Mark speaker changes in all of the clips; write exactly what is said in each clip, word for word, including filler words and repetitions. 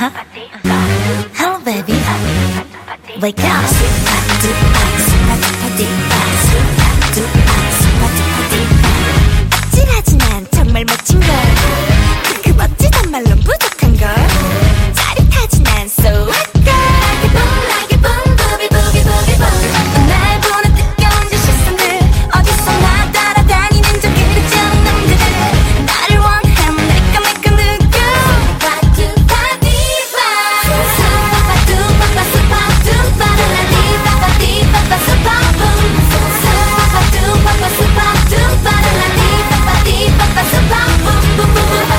Speaker 1: Hello baby, wake up. 찌라지난 정말 멋진걸. 그 멋지단 말론 부족한걸. 짜릿하진 난 so hot girl. boom like a boom boogie boogie boogie boom. 날 보는 뜨거운 저 시선들 어디서나 따라다니는 저 그릇장 놈들. 나를 원하면 내가 내가 누구 파투 파디파 수파파투 파파 수파투 파라라디 파파디 파파 수파붐 수파파투 파파 수파투 파라라디 파파디 파파 수파붐 붐붐붐.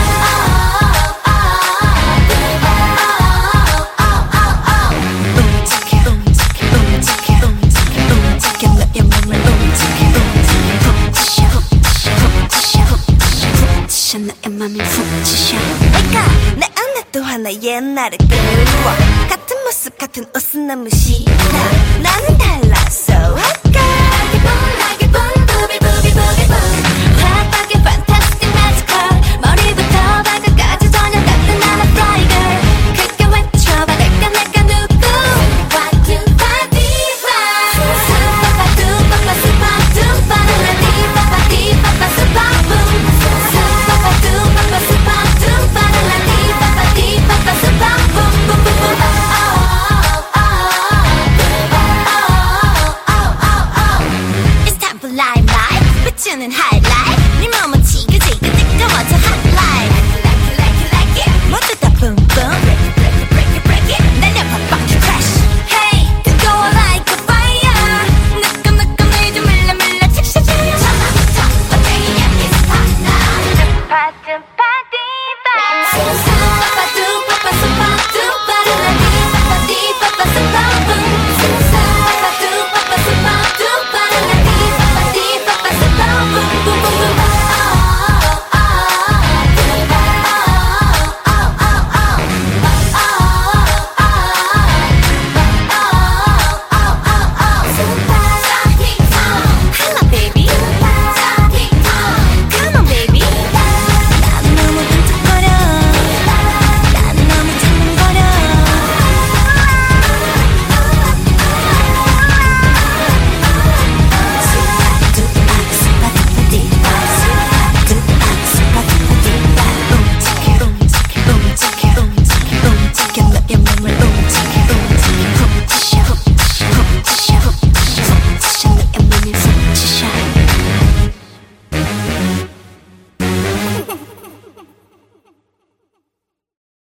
Speaker 1: 나의 맘이 훅 치셔. 내가 내 안에 또 하나 옛날을 끌고 같은 모습 같은 옷은 너무 싫어. 나는 달랐어.